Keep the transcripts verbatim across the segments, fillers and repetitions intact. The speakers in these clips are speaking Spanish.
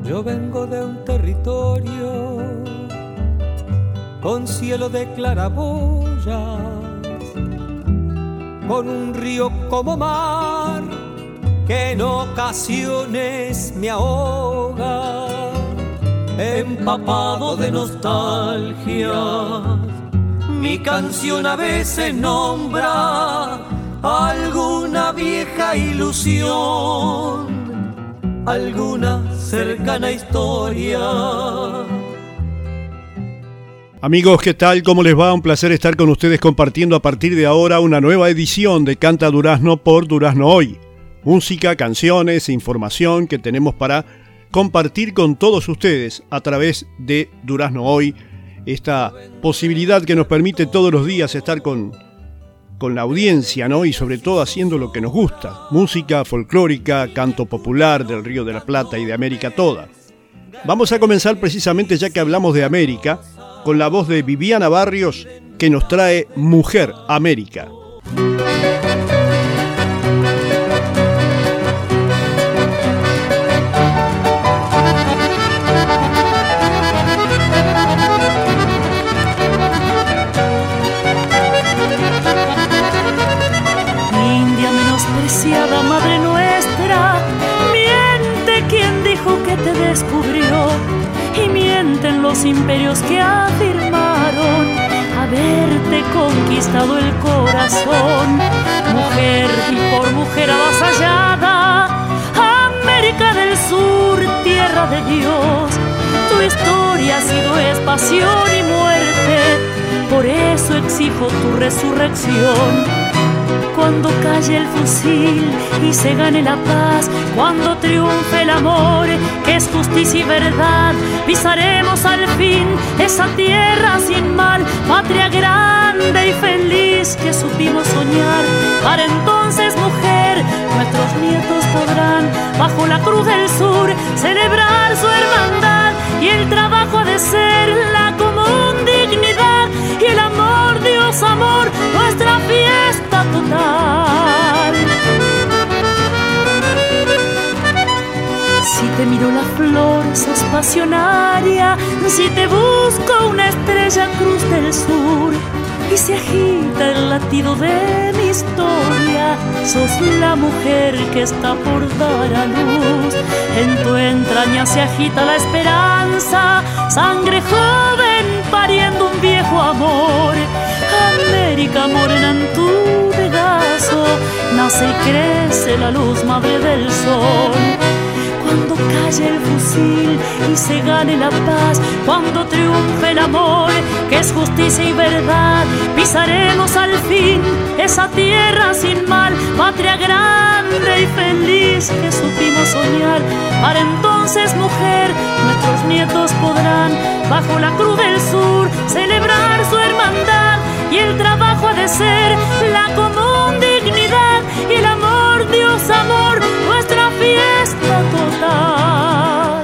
Yo vengo de un territorio con cielo de claraboyas, con un río como mar que en ocasiones me ahoga, empapado de nostalgia. Mi canción a veces nombra alguna vieja ilusión, alguna cercana historia. Amigos, ¿qué tal? ¿Cómo les va? Un placer estar con ustedes compartiendo a partir de ahora una nueva edición de Canta Durazno por Durazno Hoy. Música, canciones, información que tenemos para compartir con todos ustedes a través de Durazno Hoy. Esta posibilidad que nos permite todos los días estar con, con la audiencia, ¿no? Y sobre todo haciendo lo que nos gusta. Música folclórica, canto popular del Río de la Plata y de América toda. Vamos a comenzar precisamente, ya que hablamos de América, con la voz de Viviana Barrios, que nos trae Mujer América. India menospreciada, madre nuestra, miente quien dijo que te descubrió. Y mienten los imperios que afirmaron haberte conquistado el corazón. Mujer y por mujer avasallada, América del Sur, tierra de Dios. Tu historia ha sido es pasión y muerte, por eso exijo tu resurrección. Cuando calle el fusil y se gane la paz, cuando triunfe el amor, que es justicia y verdad, pisaremos al fin esa tierra sin mal, patria grande y feliz que supimos soñar. Para entonces, mujer, nuestros nietos podrán, bajo la cruz del sur, celebrar su hermandad, y el trabajo ha de ser la común dignidad, y el amor, Dios amor, nuestra fiesta total. Si te miro la flor, sos pasionaria, si te busco una estrella, cruz del sur, y se agita el latido de mi historia, sos la mujer que está por dar a luz. En tu entraña se agita la esperanza, sangre joven pariendo un viejo amor. América morena, en tu regazo nace y crece la luz, madre del sol. Cuando calle el fusil y se gane la paz, cuando triunfe el amor, que es justicia y verdad, pisaremos al fin esa tierra sin mal, patria grande y feliz que supimos soñar. Para entonces, mujer, nuestros nietos podrán, bajo la cruz del sur, celebrar su hermandad, y el trabajo ha de ser la común dignidad, y el amor, Dios amor, nuestra fiesta total.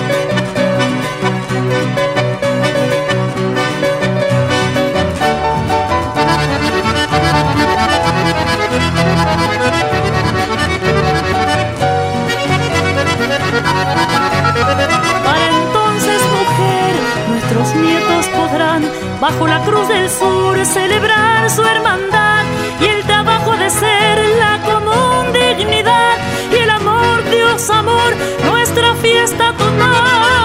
Para entonces, mujer, nuestros nietos podrán, bajo la cruz del sur, celebrar su hermandad, y el trabajo ha de ser la común dignidad, y el amor, Dios amor, nuestra fiesta total.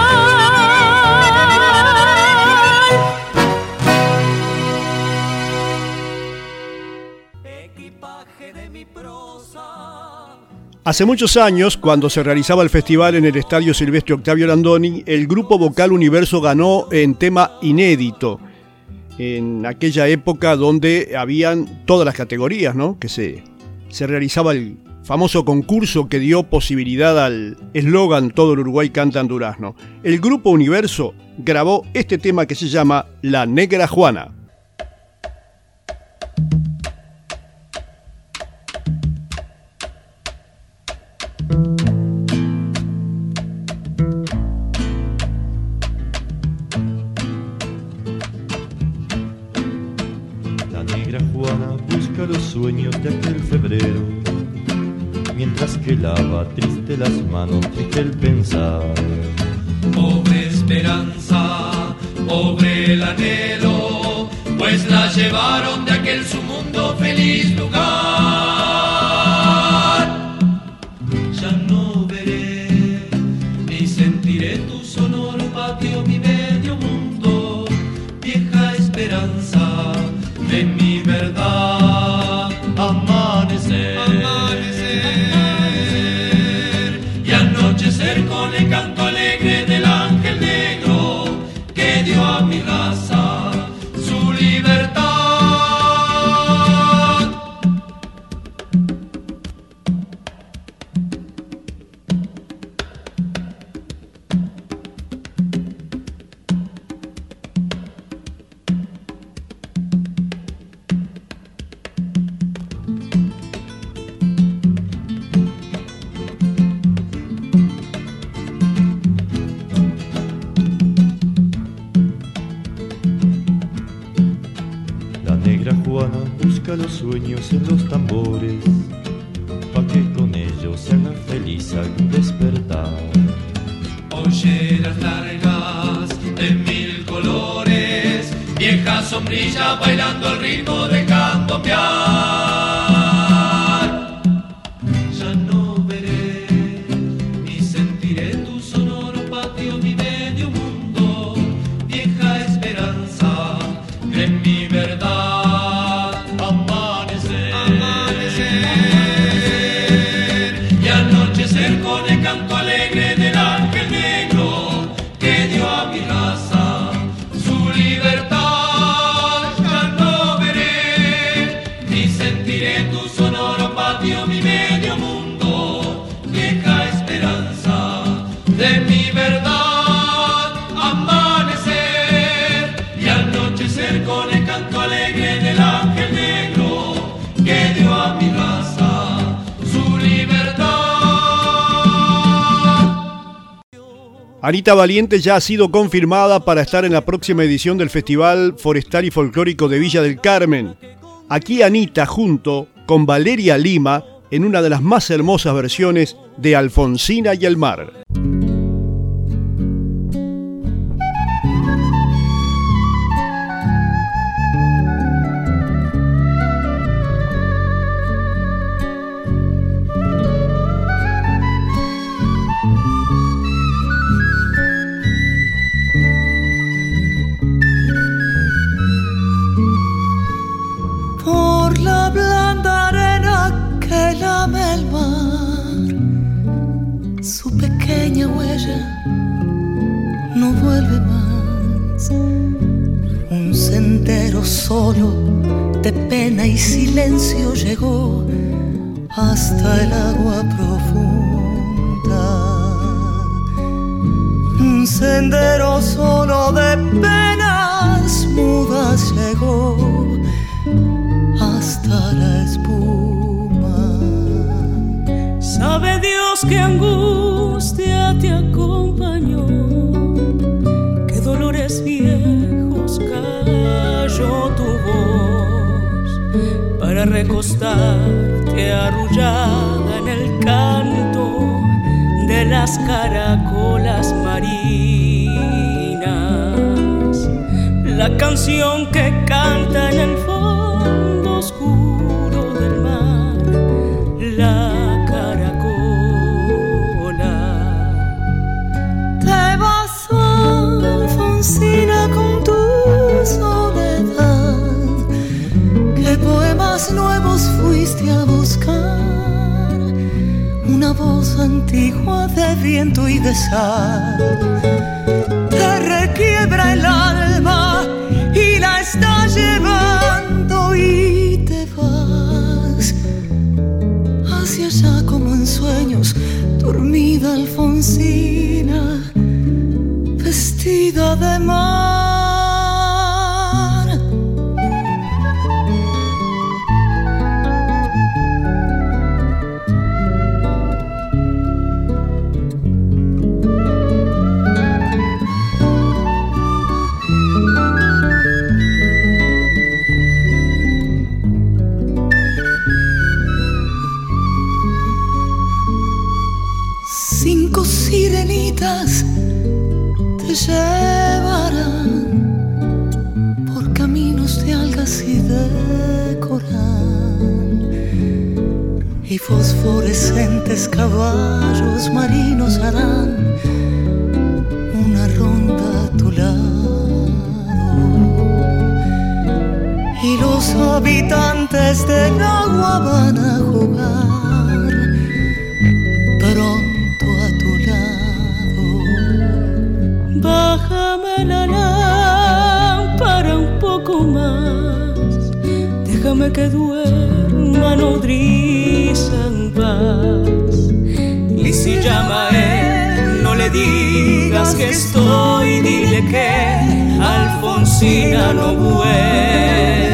Equipaje de mi prosa. Hace muchos años, cuando se realizaba el festival en el Estadio Silvestre Octavio Landoni, el grupo vocal Universo ganó en tema inédito. En aquella época donde habían todas las categorías, ¿no? Que se, se realizaba el famoso concurso que dio posibilidad al eslogan Todo el Uruguay canta en Durazno. El grupo Universo grabó este tema que se llama La Negra Juana. Los sueños de aquel febrero, mientras que lava triste las manos, triste el pensar Pobre esperanza, pobre el anhelo, pues la llevaron de aquel su mundo feliz lugar. Ya no veré ni sentiré tu sonoro patio, mi medio mundo, vieja esperanza de mi verdad. Amanecer, amanecer y anochecer con el canto alegre del ángel negro que dio a mi raza su libertad. Los sueños en los tambores, pa' que con ellos se haga feliz al despertar. Polleras largas de mil colores, vieja sombrilla bailando al ritmo de candombear. Ya no veré ni sentiré tu sonoro patio, mi medio mundo, vieja esperanza de mi verdad. Con el canto alegre del ángel negro que dio a mi raza su libertad. Ya no veré ni sentiré tu sonoro patio, mi medio mundo, vieja esperanza de mi verdad. Amanecer y anochecer con el canto alegre del ángel negro que dio a mi raza su libertad. Anita Valiente ya ha sido confirmada para estar en la próxima edición del Festival Forestal y Folclórico de Villa del Carmen. Aquí Anita junto con Valeria Lima en una de las más hermosas versiones de Alfonsina y el mar. No vuelve más, un sendero solo de pena y silencio llegó hasta el agua profunda. Un sendero solo de penas mudas llegó hasta la espuma. Sabe Dios qué angustia te acompañó, qué dolores viejos cayó tu voz para recostarte arrullada en el canto de las caracolas marinas. La canción que canta en el fondo oscuro del mar, la Alfonsina con tu soledad, ¿qué poemas nuevos fuiste a buscar? Una voz antigua de viento y de sal te requiebra el alma y la está llevando y te vas hacia allá como en sueños, dormida Alfonsina, vestida de mar. Cinco sirenitas te llevarán por caminos de algas y de coral, y fosforescentes caballos marinos harán una ronda a tu lado, y los habitantes del agua van a jugar pronto a tu lado. Bájame la lámpara un poco más, déjame que duerma nodriza en paz. Y si llama a él, no le digas que estoy, dile que Alfonsina no vuelve.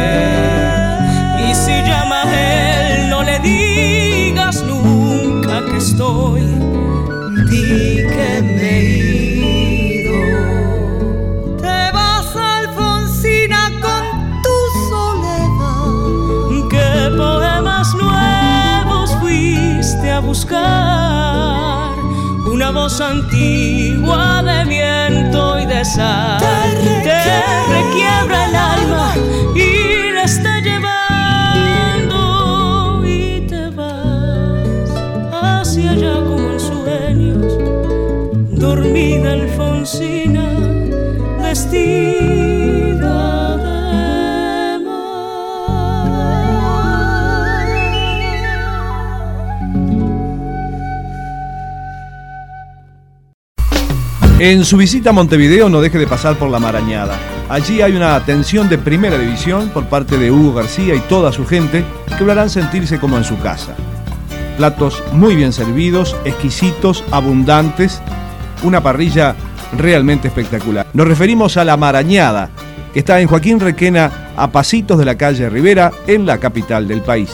Y si llama a él, no le digas nunca que estoy, di que me he ido. Te vas, Alfonsina, con tu soledad. ¿Qué poemas nuevos fuiste a buscar? Una voz antigua de viento y de sal te requiebra el alma y la está llevando, y te vas hacia allá como en sueños, dormida Alfonsina, vestida de En su visita a Montevideo no deje de pasar por La Marañada. Allí hay una atención de primera división por parte de Hugo García y toda su gente que lo harán sentirse como en su casa. Platos muy bien servidos, exquisitos, abundantes, una parrilla realmente espectacular. Nos referimos a La Marañada, que está en Joaquín Requena, a pasitos de la calle Rivera, en la capital del país.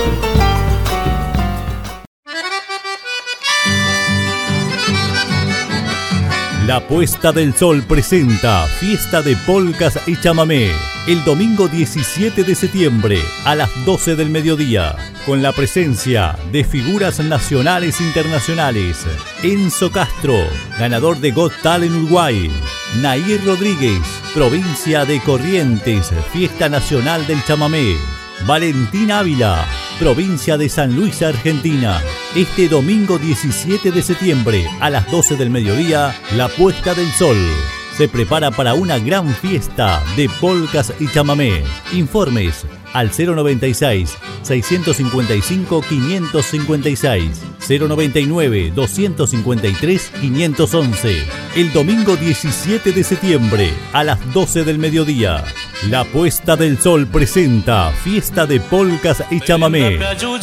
La Puesta del Sol presenta Fiesta de Polcas y Chamamé el domingo diecisiete de septiembre a las doce del mediodía, con la presencia de figuras nacionales e internacionales: Enzo Castro, ganador de Got Talent Uruguay; Nair Rodríguez, provincia de Corrientes, Fiesta Nacional del Chamamé; Valentín Ávila, provincia de San Luis, Argentina. Este domingo diecisiete de septiembre a las doce del mediodía, La Puesta del Sol se prepara para una gran fiesta de polcas y chamamé. Informes al cero noventa y seis, seiscientos cincuenta y cinco, quinientos cincuenta y seis, cero noventa y nueve, doscientos cincuenta y tres, quinientos once. El domingo diecisiete de septiembre a las doce del mediodía. La Puesta del Sol presenta Fiesta de Polcas y Chamamé.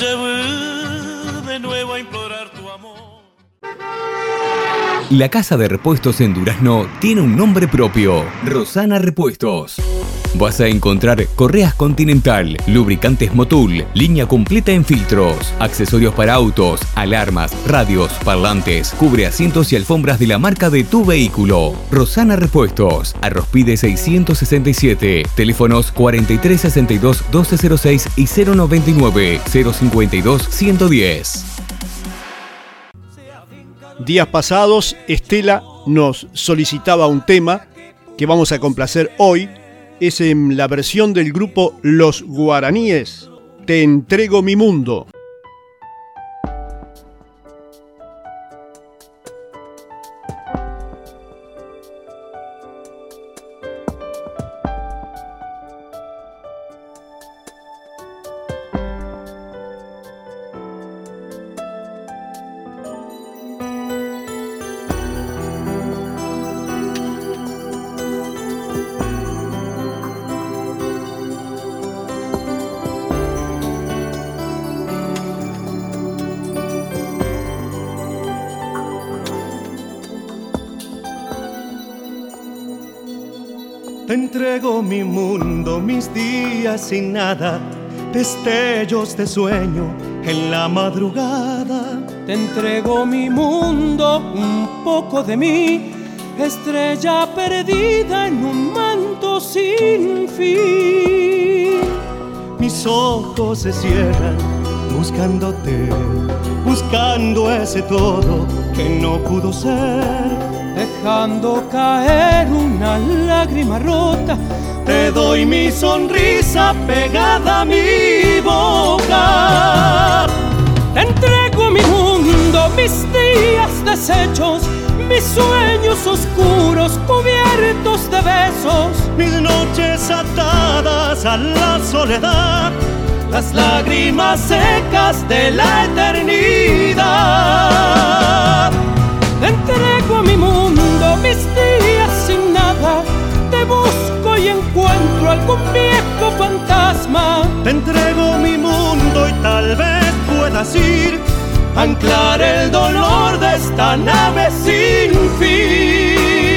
La casa de repuestos en Durazno tiene un nombre propio: Rosana Repuestos. Vas a encontrar correas Continental, lubricantes Motul, línea completa en filtros, accesorios para autos, alarmas, radios, parlantes, cubre asientos y alfombras de la marca de tu vehículo. Rosana Repuestos, Arrospide seiscientos sesenta y siete, teléfonos cuarenta y tres sesenta y dos, doce cero seis y cero noventa y nueve, cero cincuenta y dos, ciento diez. Días pasados, Estela nos solicitaba un tema que vamos a complacer hoy. Es en la versión del grupo Los Guaraníes, Te entrego mi mundo. Te entrego mi mundo, mis días sin nada, destellos de sueño en la madrugada. Te entrego mi mundo, un poco de mí, estrella perdida en un manto sin fin. Mis ojos se cierran buscándote, buscando ese todo que no pudo ser. dejando caer una lágrima rota. Te doy mi sonrisa pegada a mi boca. Te entrego mi mundo, mis días deshechos, mis sueños oscuros cubiertos de besos, mis noches atadas a la soledad, las lágrimas secas de la eternidad. Te entrego mi mundo, mis días sin nada, te busco y encuentro algún viejo fantasma. Te entrego mi mundo y tal vez puedas ir a anclar el dolor de esta nave sin fin.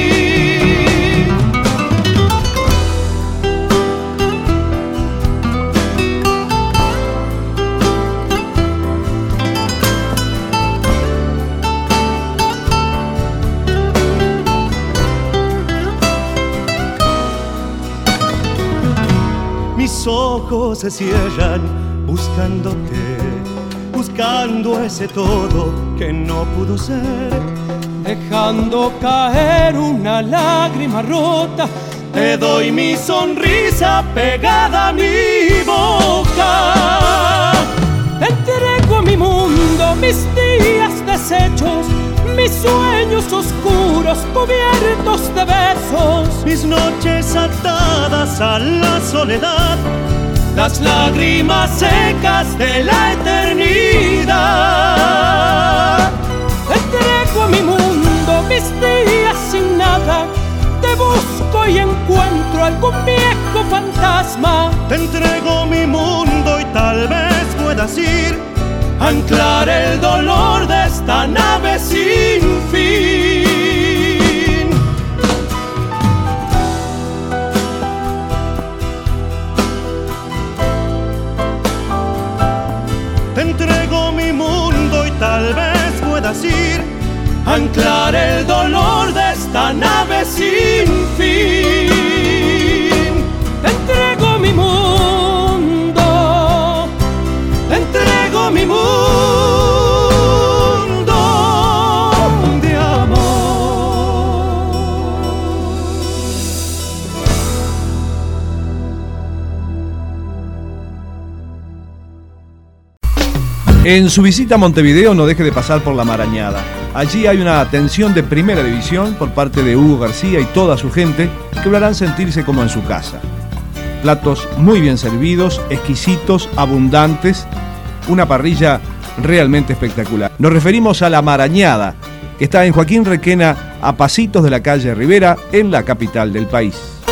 Mis ojos se cierran buscándote, buscando ese todo que no pudo ser, dejando caer una lágrima rota. Te doy mi sonrisa pegada a mi boca. Te entrego mi mundo, mis días deshechos, mis sueños oscuros cubiertos de besos, mis noches atadas a la soledad, las lágrimas secas de la eternidad. Te entrego mi mundo, mis días sin nada, te busco y encuentro algún viejo fantasma. Te entrego mi mundo y tal vez puedas ir a anclar el dolor de esta nave sin fin. Te entrego mi mundo y tal vez puedas ir a anclar el dolor de esta nave sin fin. Te entrego mi mundo, te entrego mi mundo de amor. En su visita a Montevideo no deje de pasar por La Marañada. Allí hay una atención de primera división por parte de Hugo García y toda su gente que lo harán sentirse como en su casa. Platos muy bien servidos, exquisitos, abundantes, una parrilla realmente espectacular. Nos referimos a La Marañada, que está en Joaquín Requena, a pasitos de la calle Rivera, en la capital del país.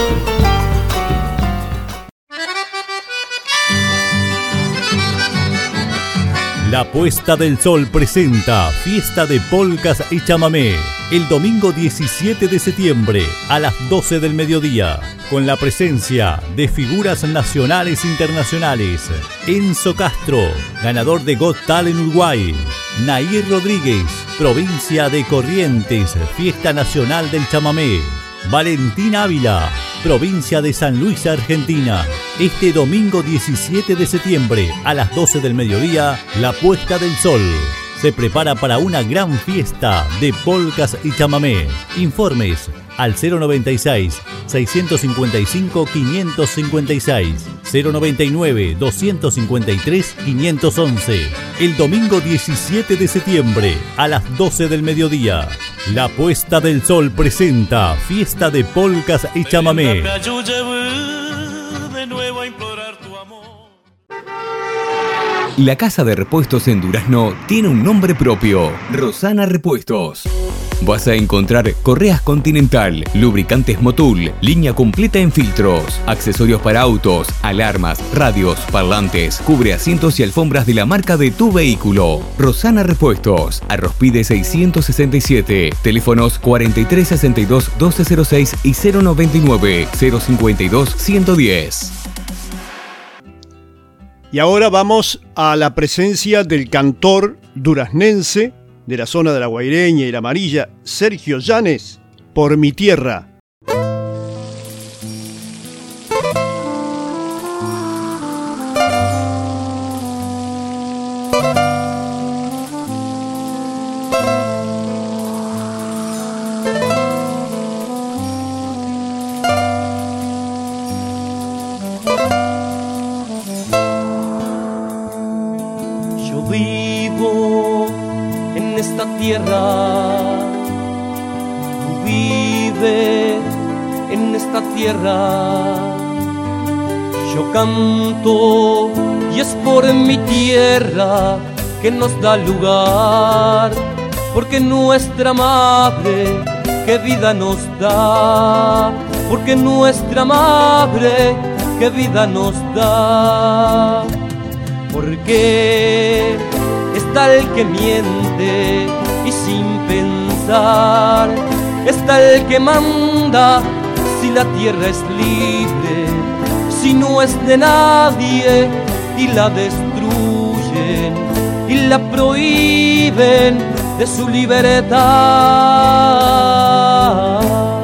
La Puesta del Sol presenta Fiesta de Polcas y Chamamé el domingo diecisiete de septiembre a las doce del mediodía, con la presencia de figuras nacionales e internacionales: Enzo Castro, ganador de Got Talent Uruguay; Nair Rodríguez, provincia de Corrientes, Fiesta Nacional del Chamamé; Valentín Ávila, provincia de San Luis, Argentina. Este domingo diecisiete de septiembre a las doce del mediodía, La Puesta del Sol se prepara para una gran fiesta de polcas y chamamé. Informes al cero noventa y seis, seiscientos cincuenta y cinco, quinientos cincuenta y seis, cero noventa y nueve, doscientos cincuenta y tres, quinientos once. El domingo diecisiete de septiembre a las doce del mediodía. La Puesta del Sol presenta Fiesta de Polcas y Chamamé. La casa de repuestos en Durazno tiene un nombre propio: Rosana Repuestos. Vas a encontrar correas Continental, lubricantes Motul, línea completa en filtros, accesorios para autos, alarmas, radios, parlantes, cubre asientos y alfombras de la marca de tu vehículo. Rosana Repuestos, Arrospide seiscientos sesenta y siete, teléfonos cuarenta y tres sesenta y dos, doce cero seis y cero noventa y nueve, cero cincuenta y dos, ciento diez. Y ahora vamos a la presencia del cantor duraznense de la zona de La Guaireña y La Amarilla, Sergio Llanes, Por mi tierra. vivo en esta tierra, tú vives en esta tierra. Yo canto y es por mi tierra que nos da lugar, porque nuestra madre que vida nos da, porque nuestra madre que vida nos da. Porque está el que miente y sin pensar, está el que manda si la tierra es libre, si no es de nadie y la destruyen y la prohíben de su libertad.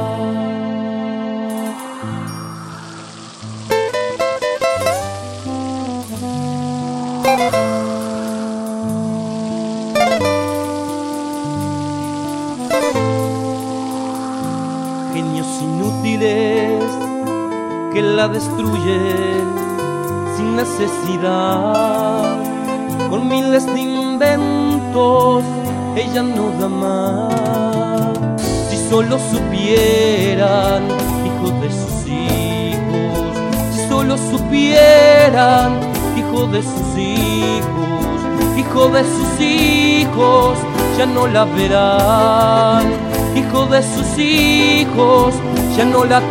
Genios inútiles que la destruyen sin necesidad, con miles de inventos ella no da más. Si solo supieran, hijo de sus hijos, si solo supieran, hijo de sus hijos, hijo de sus hijos, ya no la verán, hijo de sus hijos, ya no la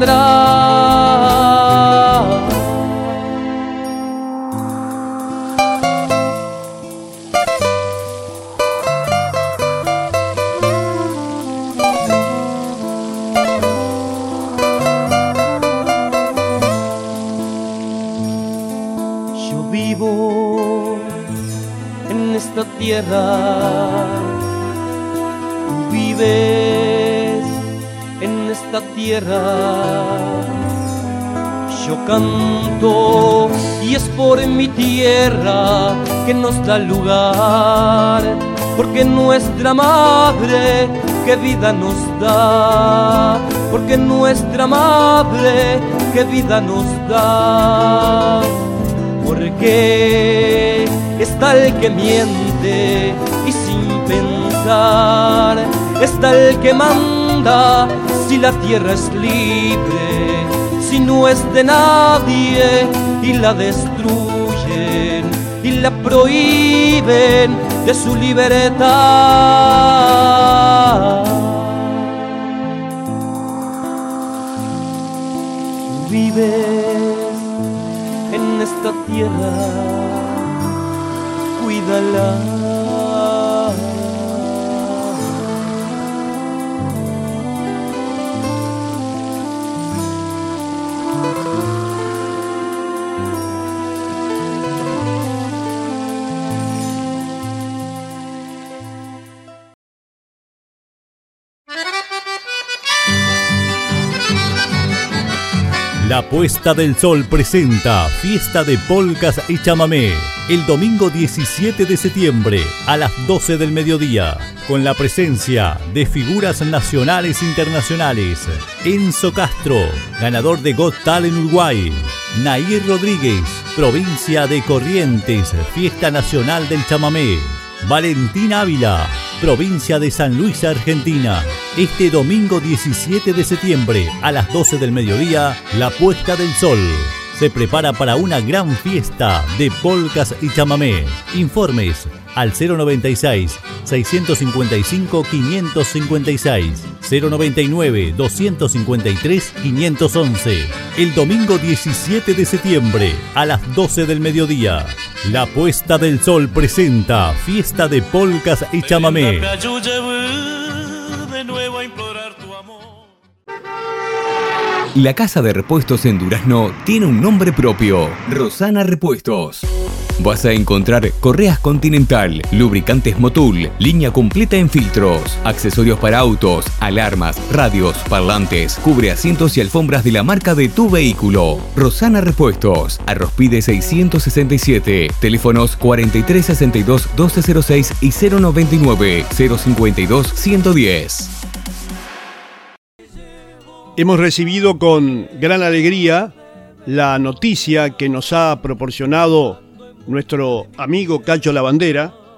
tendrán. Tierra, tú vives en esta tierra. Yo canto y es por mi tierra que nos da lugar, porque nuestra madre que vida nos da, porque nuestra madre que vida nos da. Porque está el que miente y sin pensar, está el que manda si la tierra es libre, si no es de nadie y la destruyen y la prohíben de su libertad. Tú vives en esta tierra, cuídala. La Puesta del Sol presenta Fiesta de Polcas y Chamamé el domingo diecisiete de septiembre a las doce del mediodía, con la presencia de figuras nacionales e internacionales: Enzo Castro, ganador de Got Talent Uruguay; Nair Rodríguez, provincia de Corrientes, Fiesta Nacional del Chamamé; Valentín Ávila, provincia de San Luis, Argentina. Este domingo diecisiete de septiembre a las doce del mediodía, La Puesta del Sol se prepara para una gran fiesta de polcas y chamamé. Informes al cero noventa y seis, seiscientos cincuenta y cinco, quinientos cincuenta y seis, cero noventa y nueve, doscientos cincuenta y tres, quinientos once. El domingo diecisiete de septiembre a las doce del mediodía, La Puesta del Sol presenta Fiesta de Polcas y Chamamé. La casa de repuestos en Durazno tiene un nombre propio: Rosana Repuestos. Vas a encontrar correas Continental, lubricantes Motul, línea completa en filtros, accesorios para autos, alarmas, radios, parlantes, cubre asientos y alfombras de la marca de tu vehículo. Rosana Repuestos, Arrospide seiscientos sesenta y siete, teléfonos cuarenta y tres sesenta y dos, doce cero seis y cero noventa y nueve, cero cincuenta y dos, ciento diez. Hemos recibido con gran alegría la noticia que nos ha proporcionado nuestro amigo Cacho Lavandera,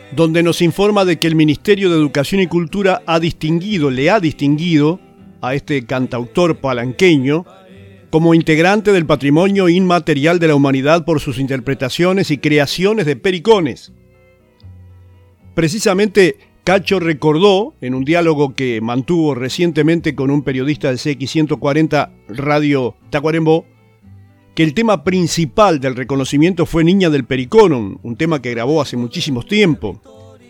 donde nos informa de que el Ministerio de Educación y Cultura ha distinguido, le ha distinguido a este cantautor palanqueño como integrante del patrimonio inmaterial de la humanidad por sus interpretaciones y creaciones de pericones. Precisamente, Cacho recordó, en un diálogo que mantuvo recientemente con un periodista del C X ciento cuarenta Radio Tacuarembó, que el tema principal del reconocimiento fue Niña del Pericón, un tema que grabó hace muchísimo tiempo.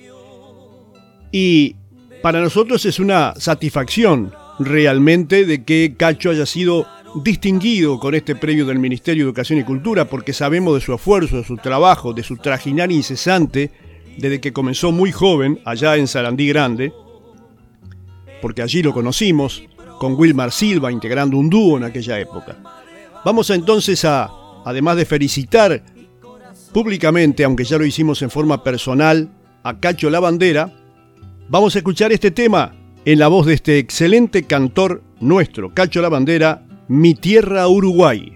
Y para nosotros es una satisfacción realmente de que Cacho haya sido distinguido con este premio del Ministerio de Educación y Cultura, porque sabemos de su esfuerzo, de su trabajo, de su trajinar incesante, desde que comenzó muy joven allá en Sarandí Grande, porque allí lo conocimos, con Wilmar Silva integrando un dúo en aquella época. Vamos entonces a, además de felicitar públicamente, aunque ya lo hicimos en forma personal, a Cacho Lavandera, vamos a escuchar este tema en la voz de este excelente cantor nuestro, Cacho Lavandera, Mi Tierra Uruguay.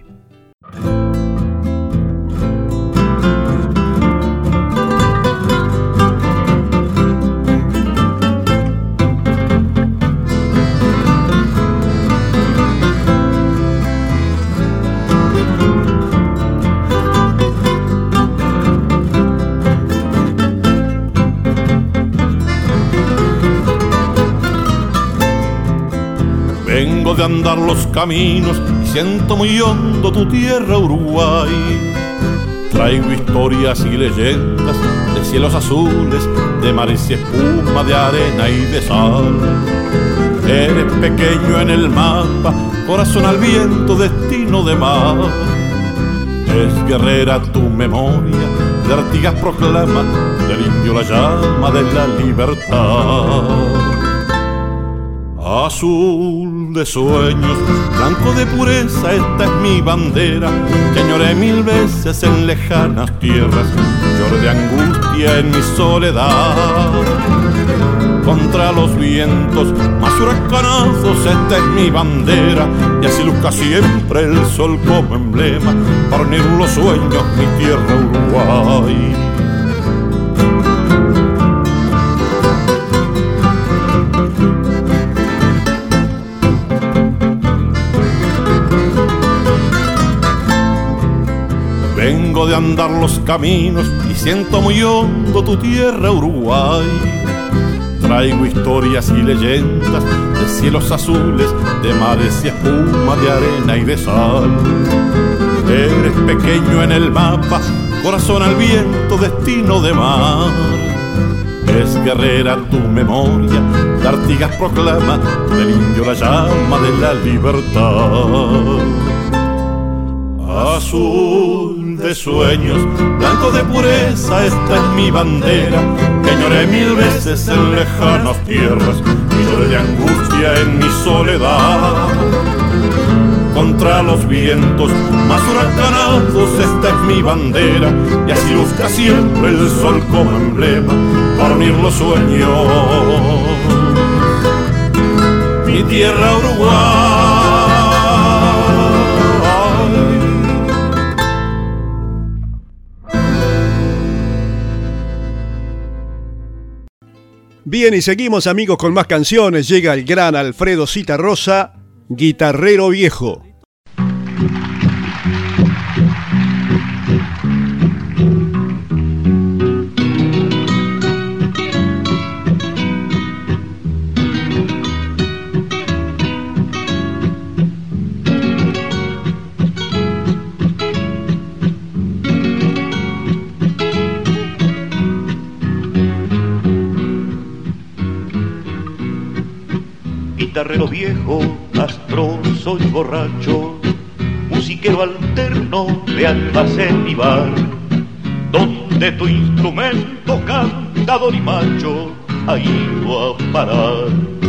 Vengo de andar los caminos y siento muy hondo tu tierra, Uruguay. Traigo historias y leyendas de cielos azules, de mares y espuma, de arena y de sal. Eres pequeño en el mapa, corazón al viento, destino de mar. Es guerrera tu memoria, de Artigas proclama, del indio la llama de la libertad. Azul de sueños, blanco de pureza, esta es mi bandera, que añoré mil veces en lejanas tierras, lloré de angustia en mi soledad. Contra los vientos más huracanados, esta es mi bandera, y así luzca siempre el sol como emblema, para unir los sueños mi tierra Uruguay. Vengo de andar los caminos y siento muy hondo tu tierra, Uruguay. Traigo historias y leyendas de cielos azules, de mares y espuma, de arena y de sal. Eres pequeño en el mapa, corazón al viento, destino de mar. Es guerrera tu memoria, de Artigas proclama, del indio la llama de la libertad. Azul de sueños, blanco de pureza, esta es mi bandera, que añoré mil veces en lejanas tierras, y lloré de angustia en mi soledad. Contra los vientos más huracanados, esta es mi bandera, y así luzca siempre el sol como emblema, para unir los sueños. Mi tierra Uruguay. Bien, y seguimos amigos con más canciones. Llega el gran Alfredo Citarrosa, Guitarrero Viejo. Guitarrero viejo, astroso y borracho, musiquero alterno de almacén y bar, donde tu instrumento cantador y macho ha ido a parar.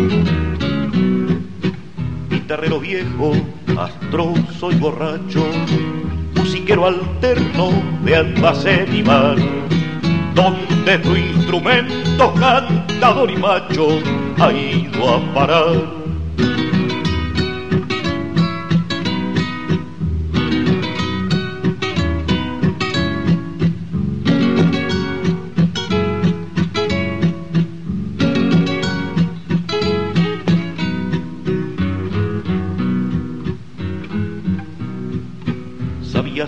Guitarrero viejo, astroso y borracho, musiquero alterno de almacén y bar, donde tu instrumento cantador y macho ha ido a parar.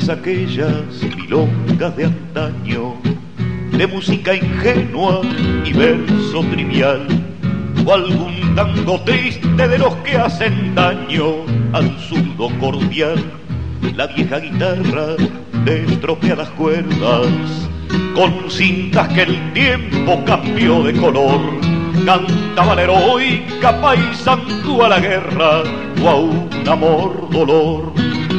es aquellas milongas de antaño, de música ingenua y verso trivial, o algún tango triste de los que hacen daño al zurdo cordial. La vieja guitarra de estropeadas cuerdas, con cintas que el tiempo cambió de color, cantaba la heroica paisandú a la guerra o a un amor dolor.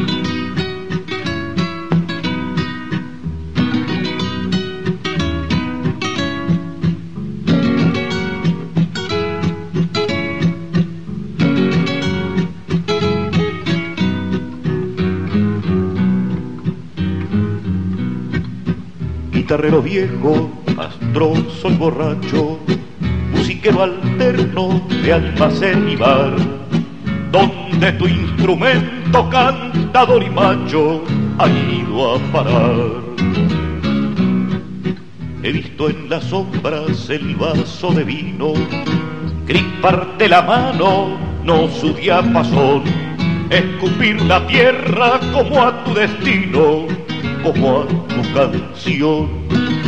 Guitarrero viejo, astroso y borracho, musiquero alterno de almacén y bar, donde tu instrumento cantador y macho ha ido a parar. He visto en las sombras el vaso de vino crisparte la mano, no su diapasón, escupir la tierra como a tu destino, como a tu canción.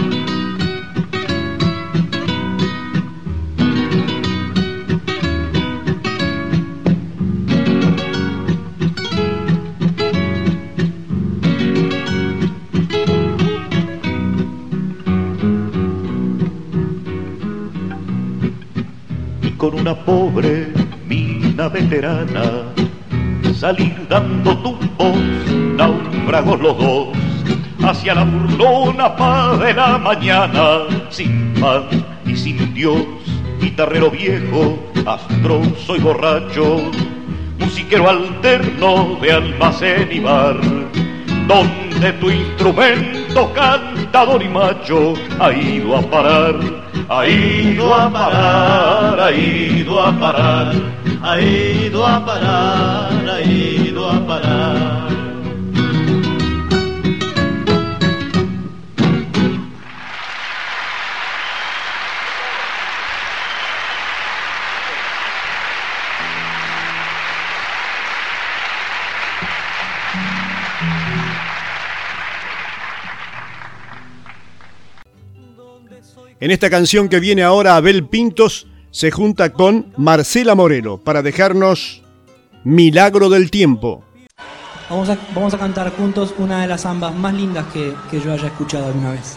Y con una pobre mina veterana salir dando tumbos, náufragos los dos, hacia la burlona paz de la mañana, sin pan y sin Dios. Guitarrero viejo, astroso y borracho, musiquero alterno de almacén y bar, donde tu instrumento cantador y macho ha ido a parar, ha ido a parar, ha ido a parar, ha ido a parar, ha ido a parar. En esta canción que viene ahora, Abel Pintos se junta con Marcela Morelo para dejarnos Milagro del Tiempo. Vamos a, vamos a cantar juntos una de las zambas más lindas que, que yo haya escuchado alguna vez.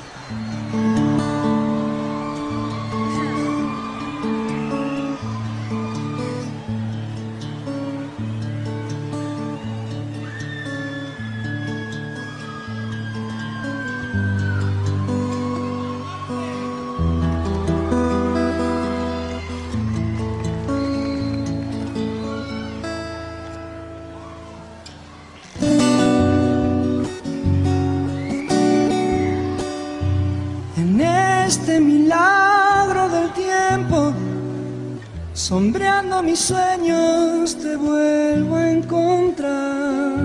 Sombreando mis sueños te vuelvo a encontrar,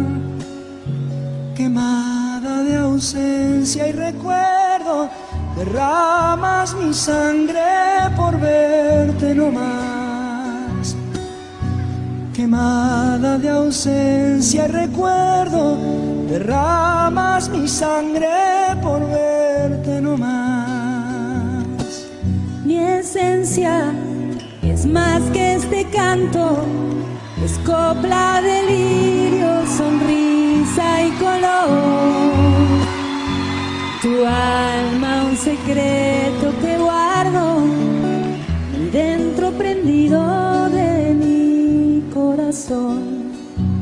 quemada de ausencia y recuerdo, derramas mi sangre por verte no más. Quemada de ausencia y recuerdo, derramas mi sangre por verte no más. Mi esencia es más que este canto, es copla, delirio, sonrisa y color. Tu alma un secreto que guardo dentro prendido de mi corazón.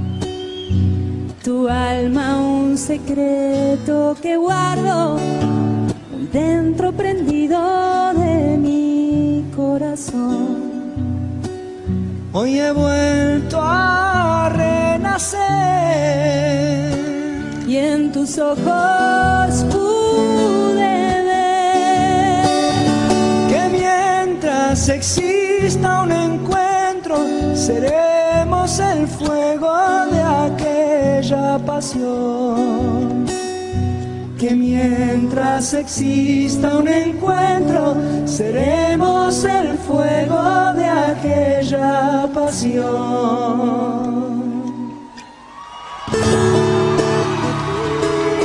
Tu alma un secreto que guardo dentro prendido de mi corazón. Hoy he vuelto a renacer y en tus ojos pude ver que mientras exista un encuentro seremos el fuego de aquella pasión. Que mientras exista un encuentro seremos el fuego de aquella pasión.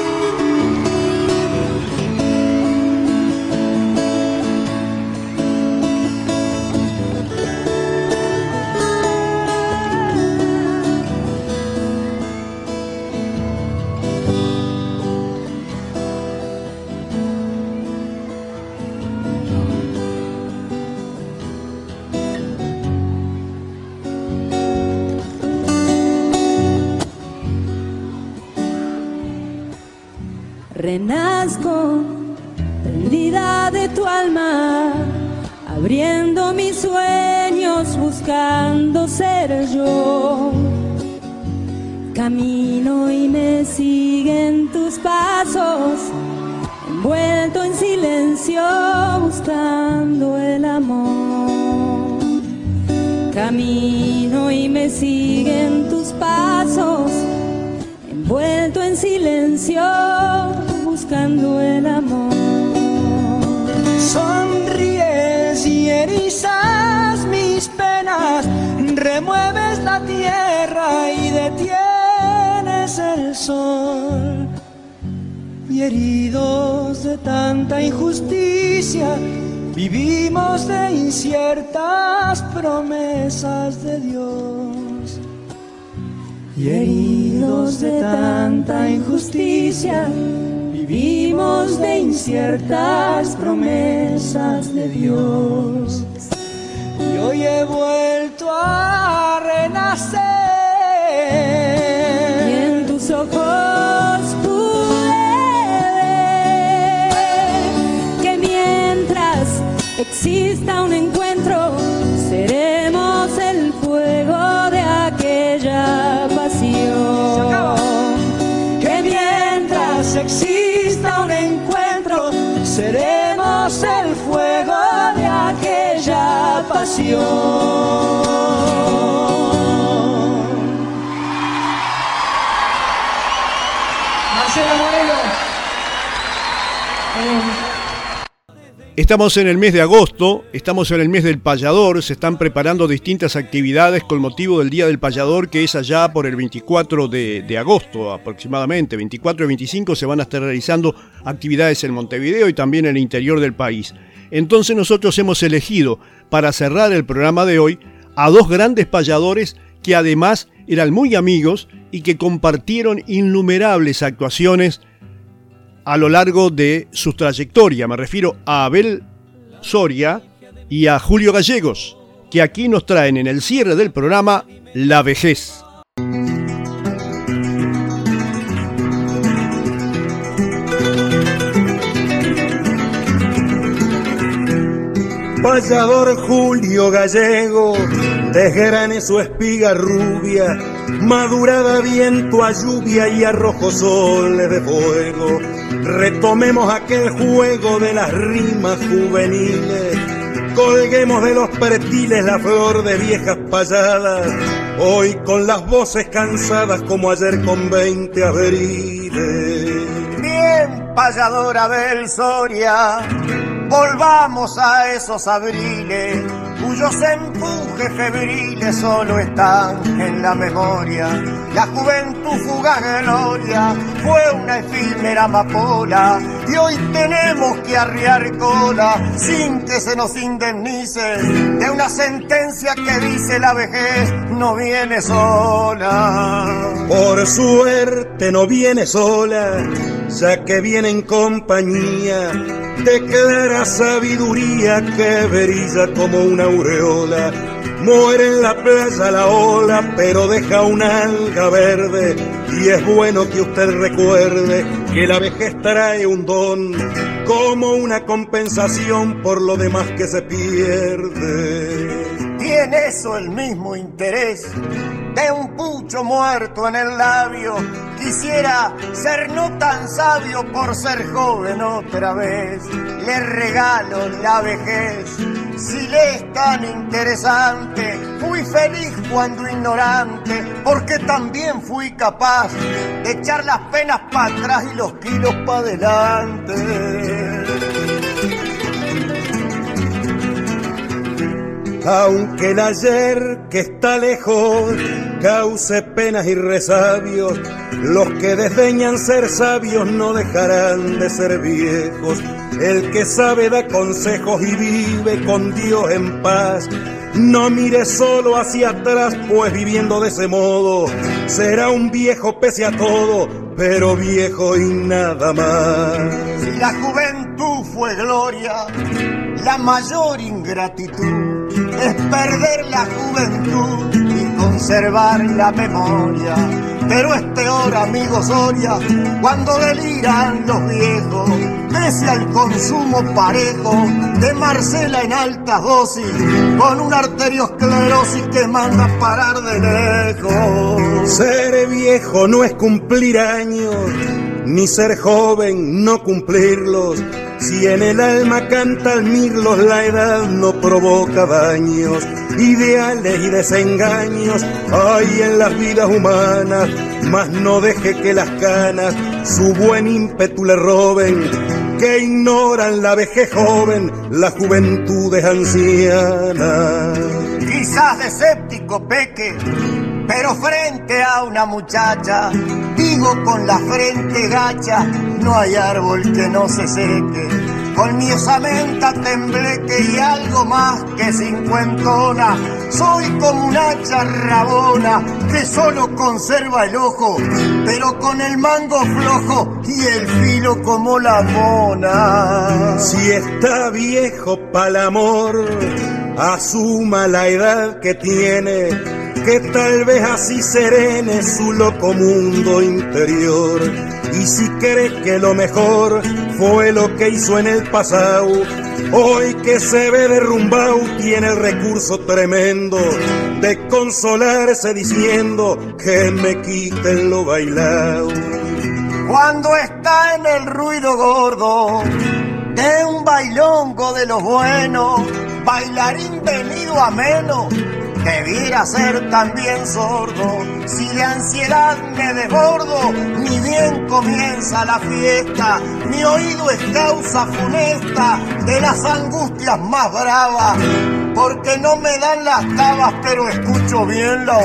renazco, prendida de tu alma, abriendo mis sueños, buscando ser yo. Camino y me siguen tus pasos, envuelto en silencio, buscando el amor. Camino y me siguen tus pasos, envuelto en silencio, buscando el amor. Sonríes y erizas mis penas, remueves la tierra y detienes el sol. Y heridos de tanta injusticia, vivimos de inciertas promesas de Dios. Y heridos de tanta injusticia, vivimos de inciertas promesas de Dios. Y hoy he vuelto a renacer. Y en tus ojos pude ver que mientras exista un encuentro, seremos el fuego de aquella pasión. Que mientras exista un encuentro, seremos el fuego de aquella pasión. Marcela Moreno. Estamos en el mes de agosto, estamos en el mes del payador, se están preparando distintas actividades con motivo del Día del Payador, que es allá por el veinticuatro de, de agosto aproximadamente. veinticuatro y veinticinco se van a estar realizando actividades en Montevideo y también en el interior del país. Entonces nosotros hemos elegido para cerrar el programa de hoy a dos grandes payadores que además eran muy amigos y que compartieron innumerables actuaciones a lo largo de su trayectoria. Me refiero a Abel Soria y a Julio Gallegos, que aquí nos traen en el cierre del programa La Vejez. Payador Julio Gallego, desgrane su espiga rubia, madurada viento a lluvia y a rojos soles de fuego. Retomemos aquel juego de las rimas juveniles, colguemos de los pretiles la flor de viejas payadas, hoy con las voces cansadas como ayer con veinte abriles. Bien, payador Abel Soria, volvamos a esos abriles, cuyos empujes febriles solo están en la memoria. La juventud fugaz gloria fue una efímera amapola y hoy tenemos que arriar cola sin que se nos indemnice de una sentencia que dice la vejez no viene sola. Por suerte no viene sola, ya que viene en compañía de clara sabiduría que brilla como una aureola. Muere en la playa la ola, pero deja una alga verde. Y es bueno que usted recuerde que la vejez trae un don, como una compensación por lo demás que se pierde. ¿Tiene eso el mismo interés de un pucho muerto en el labio? Quisiera ser no tan sabio por ser joven otra vez. Le regalo la vejez, si le es tan interesante. Fui feliz cuando ignorante, porque también fui capaz de echar las penas para atrás y los kilos para adelante. Aunque el ayer que está lejos cause penas y resabios, los que desdeñan ser sabios no dejarán de ser viejos. El que sabe da consejos y vive con Dios en paz. No mire solo hacia atrás, pues viviendo de ese modo será un viejo pese a todo, pero viejo y nada más. Si la juventud fue gloria, la mayor ingratitud es perder la juventud y conservar la memoria pero es peor, amigo Soria, cuando deliran los viejos, pese al consumo parejo de Marcela en altas dosis, con una arteriosclerosis que manda a parar de lejos. Ser viejo no es cumplir años, ni ser joven no cumplirlos. Si en el alma cantan mirlos, la edad no provoca daños. Ideales y desengaños hay en las vidas humanas, mas no deje que las canas su buen ímpetu le roben, que ignoran la vejez joven, la juventud es anciana. Quizás de escéptico peque, pero frente a una muchacha, digo con la frente gacha, no hay árbol que no se seque. Con mi osamenta tembleque y algo más que cincuentona, soy como una hacha rabona que solo conserva el ojo, pero con el mango flojo y el filo como la mona. Si está viejo pa'l amor, asuma la edad que tiene, que tal vez así serene su loco mundo interior. Y si crees que lo mejor fue lo que hizo en el pasado, hoy que se ve derrumbado tiene el recurso tremendo de consolarse diciendo que me quiten lo bailado. Cuando está en el ruido gordo de un bailongo de los buenos, bailarín venido ameno, debiera ser también sordo. Si de ansiedad me desbordo, ni bien comienza la fiesta, mi oído es causa funesta de las angustias más bravas, porque no me dan las tabas, pero escucho bien la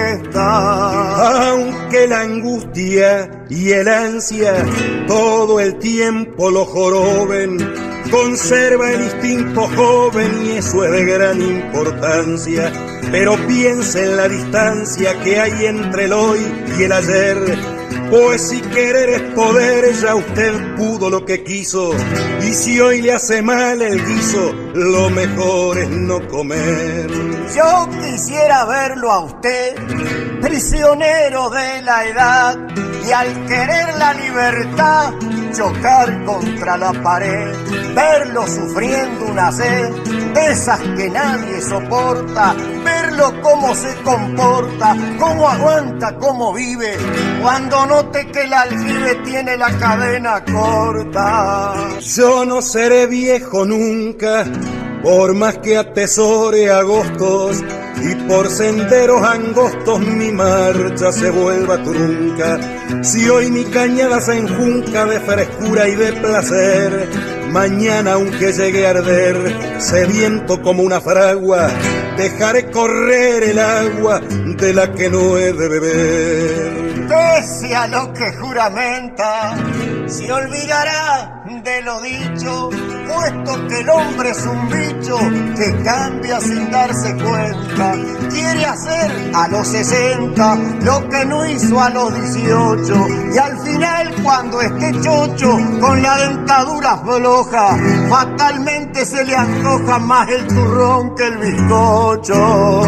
orquesta. Aunque la angustia y el ansia todo el tiempo lo joroben, conserva el instinto joven y eso es de gran importancia. Pero piense en la distancia que hay entre el hoy y el ayer, pues si querer es poder, ya usted pudo lo que quiso, y si hoy le hace mal el guiso, lo mejor es no comer. Yo quisiera verlo a usted, prisionero de la edad, y al querer la libertad, chocar contra la pared, verlo sufriendo una sed, de esas que nadie soporta, verlo cómo se comporta, cómo aguanta, cómo vive, cuando note que el aljibe tiene la cadena corta. Yo no seré viejo nunca, por más que atesore agostos, y por senderos angostos mi marcha se vuelva trunca. Si hoy mi cañada se enjunca de frescura y de placer, mañana aunque llegue a arder, sediento como una fragua, dejaré correr el agua de la que no he de beber. Pese a lo que juramenta, se olvidará de lo dicho, puesto que el hombre es un bicho que cambia sin darse cuenta. Quiere hacer a los sesenta lo que no hizo a los dieciocho, y al final cuando esté chocho con la dentadura floja, fatalmente se le antoja más el turrón que el bizcocho.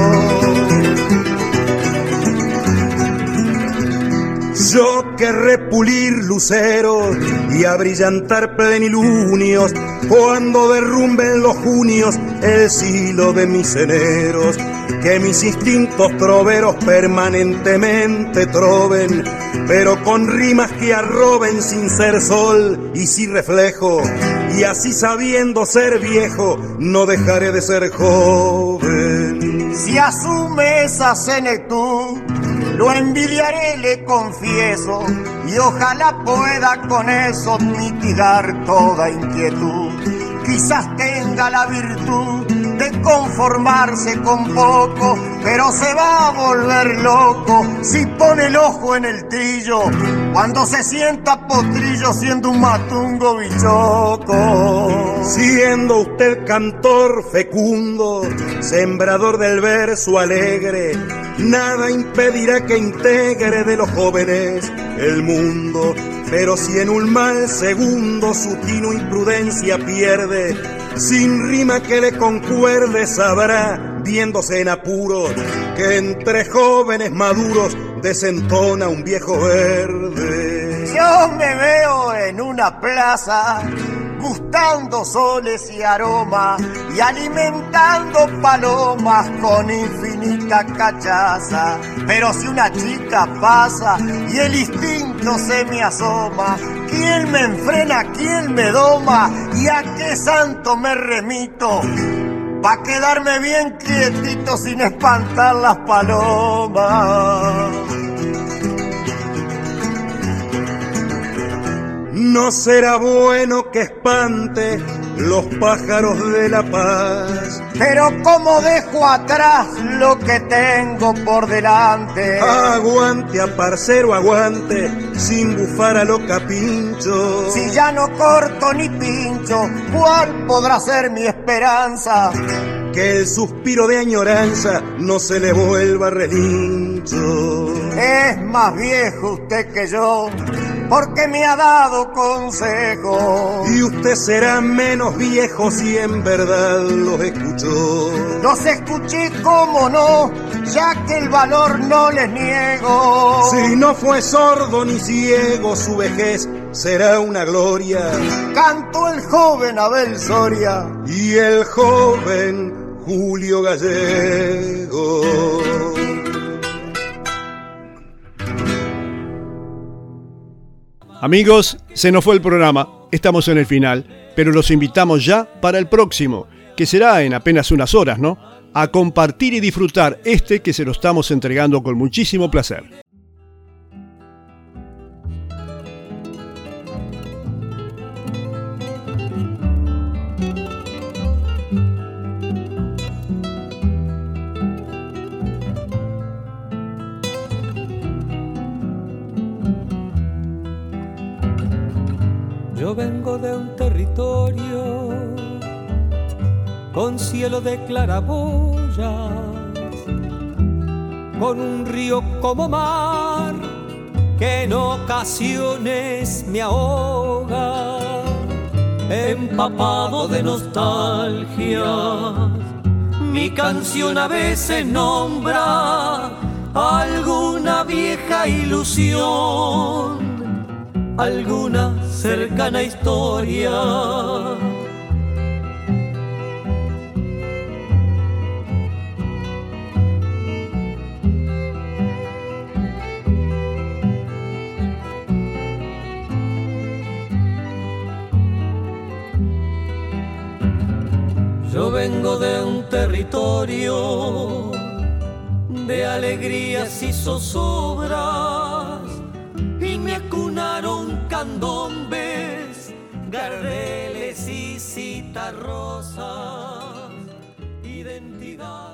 Yo querré pulir luceros y abrillantar plenilunios cuando derrumben los junios el silo de mis eneros. Que mis instintos troveros permanentemente troven, pero con rimas que arroben sin ser sol y sin reflejo. Y así sabiendo ser viejo, no dejaré de ser joven. Si asume esa senectud, lo envidiaré, le confieso, y ojalá pueda con eso mitigar toda inquietud. Quizás tenga la virtud de conformarse con poco, pero se va a volver loco si pone el ojo en el trillo, cuando se sienta potrillo siendo un matungo bichoco. Siendo usted cantor fecundo, sembrador del verso alegre, nada impedirá que integre de los jóvenes el mundo. Pero si en un mal segundo su tino imprudencia pierde, sin rima que le concuerde sabrá, viéndose en apuros, que entre jóvenes maduros desentona un viejo verde. Yo me veo en una plaza gustando soles y aromas y alimentando palomas con infinita cachaza. Pero si una chica pasa y el instinto se me asoma, ¿quién me enfrena, quién me doma y a qué santo me remito? Pa' quedarme bien quietito sin espantar las palomas. No será bueno que espante los pájaros de la paz, pero como dejo atrás lo que tengo por delante. Aguante, a parcero, aguante, sin bufar a lo capincho. Si ya no corto ni pincho, ¿cuál podrá ser mi esperanza? Que el suspiro de añoranza no se le vuelva relincho. Es más viejo usted que yo, porque me ha dado consejo. Y usted será menos viejo si en verdad los escuchó. Los escuché, cómo no, ya que el valor no les niego. Si no fue sordo ni ciego, su vejez será una gloria. Cantó el joven Abel Soria y el joven Julio Gallego. Amigos, se nos fue el programa, estamos en el final, pero los invitamos ya para el próximo, que será en apenas unas horas, ¿no? A compartir y disfrutar este que se lo estamos entregando con muchísimo placer. Yo vengo de un territorio con cielo de claraboyas, con un río como mar que en ocasiones me ahoga, empapado de nostalgia. Mi canción a veces nombra alguna vieja ilusión, alguna cercana historia. Yo vengo de un territorio de alegrías y zozobras, y me acunaron candombes, gardeles y citarrosas, identidad.